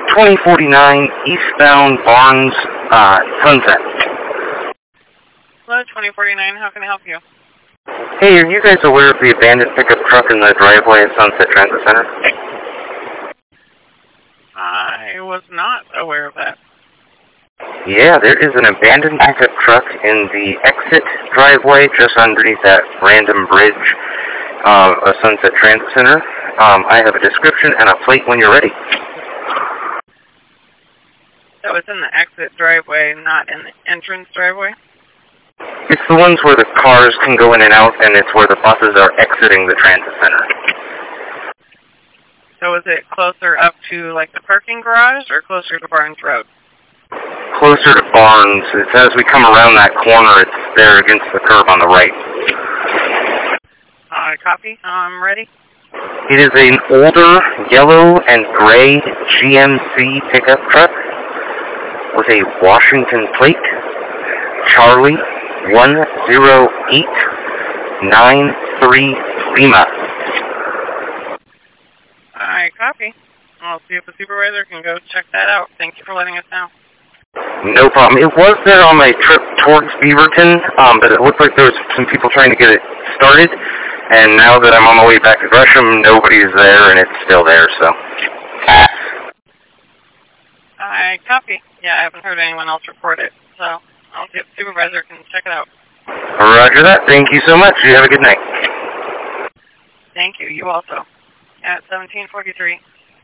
2049 eastbound Barnes, Sunset. Hello, 2049. How can I help you? Hey, are you guys aware of the abandoned pickup truck in the driveway at Sunset Transit Center? I was not aware of that. Yeah, there is an abandoned pickup truck in the exit driveway just underneath that random bridge of Sunset Transit Center. I have a description and a plate when you're ready. That was in the exit driveway, not in the entrance driveway? It's the ones where the cars can go in and out, and it's where the buses are exiting the transit center. So is it closer up to, like, the parking garage, or closer to Barnes Road? Closer to Barnes. It's as we come around that corner, it's there against the curb on the right. Copy. I'm ready. It is an older yellow and gray GMC pickup truck with a Washington plate, Charlie 10893 Lima. Alright, copy. I'll see if the supervisor can go check that out. Thank you for letting us know. No problem. It was there on my trip towards Beaverton, but it looked like there was some people trying to get it started. And now that I'm on my way back to Gresham, nobody's there, and it's still there, so. I copy. Yeah, I haven't heard anyone else report it, so I'll see if the supervisor can check it out. Roger that. Thank you so much. You have a good night. Thank you. You also. At 1743.